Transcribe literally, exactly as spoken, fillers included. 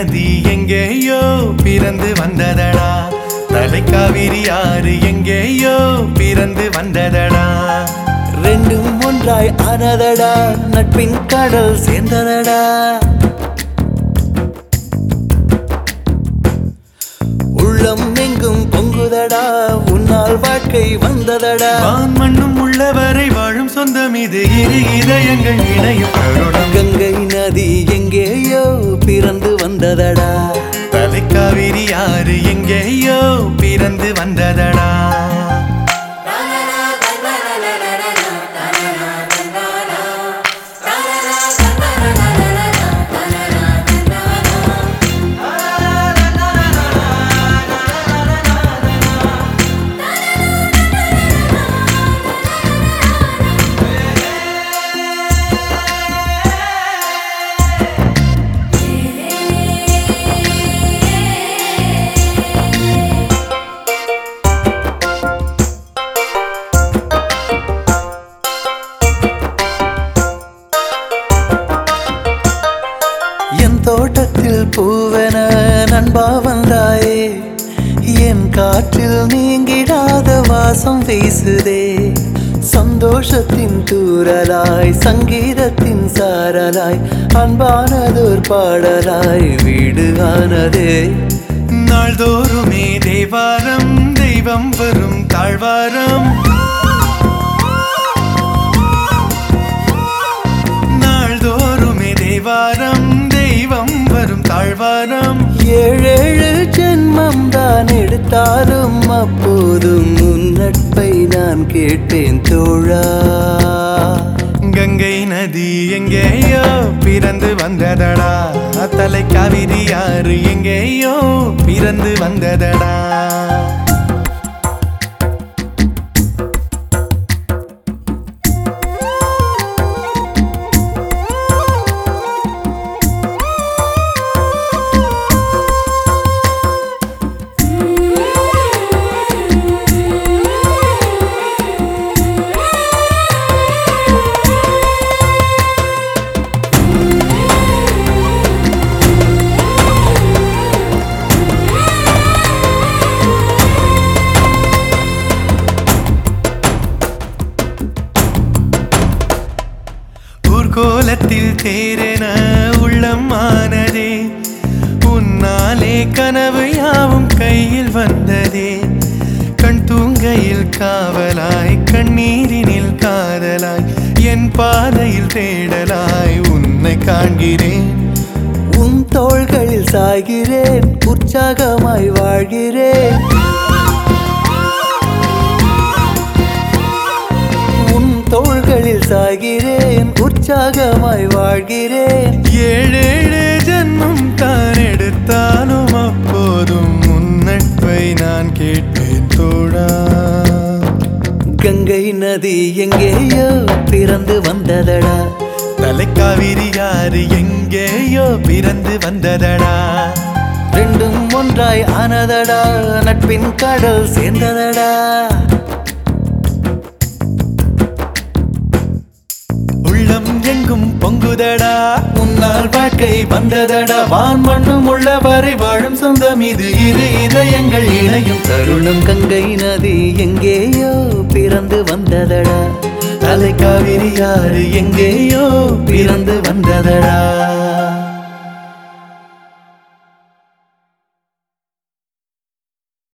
நதி எங்கேயோ பிறந்து வந்ததடா, தலைக்காவிரி ஆறு எங்கேயோ பிறந்து வந்ததடா. ரெண்டும் ஒன்றாய் ஆனதடா, நட்பின் கடல் சேர்ந்ததடா. உள்ளம் எங்கும் பொங்குதடா, உன்னால் வாழ்க்கை வந்ததடா. வான் மண்ணும் உள்ளவரை வாழும் சொந்தம் இது, இரு இதயங்கள் இணையும் தருணம். கங்கை நதி எங்கேயோ பிறந்து வந்ததடா, தலைக்காவிரி ஆறு எங்கேயோ பிறந்து வந்ததடா. தோட்டத்தில் பூவென நண்பா வந்தாயே, என் காற்றில் நீங்கிடாத வாசம் வீசுதே. சந்தோஷத்தின் தூறலாய் சங்கீதத்தின் சாரலாய் அன்பானதோர் பாடலாய் வீடு ஆனதே. நாள்தோறுமே தேவாரம் தெய்வம் வரும் தாழ்வாரம், நாள்தோறுமே தேவாரம் தெய்வம் வரும் தாழ்வாரம். ஏழேழு ஜென்மம் தான் எடுத்தாலும் அப்போதும் உன் நட்பை நான் கேட்பேன் தோழா. கங்கை நதி எங்கேயோ பிறந்து வந்ததடா, தலைக்காவிரி ஆறு எங்கேயோ பிறந்து வந்ததடா. கோலத்தில் தேரென உள்ளம் ஆனதே, உன்னாலே கனவு யாவும் கையில் வந்ததே. கண் தூங்கையில் காவலாய் கண்ணீரினில் காதலாய் என் பாதையில் தேடலாய் உன்னை காண்கிறேன். உன் தோள்களில் சாய்கிறேன், உற்சாகமாய் வாழ்கிறேன். உன் தோள்களில் சாய்கிறேன், உற்சாகமாய் வாழ்கிறேன். ஏழேழு ஜன்மம் தான் எடுத்தாலும் அப்போதும் உன் நட்பை நான் கேட்பேன் தோழா. கங்கை நதி எங்கேயோ பிறந்து வந்ததடா, தலைக்காவிரி ஆறு எங்கேயோ பிறந்து வந்ததடா. ரெண்டும் ஒன்றாய் ஆனதடா, நட்பின் கடல் சேர்ந்ததடா. உள்ளம் எங்கும் பொங்குதடா, உன்னால் வாழ்க்கை வந்ததடா. வான் மண்ணும் உள்ளவரை வாழும் சொந்தம் இது, இரு இதயங்கள் இணையும் தருணம். கங்கை நதி எங்கேயோ பிறந்து வந்ததடா, தலைக்காவிரி ஆறு எங்கேயோ பிறந்து வந்ததடா.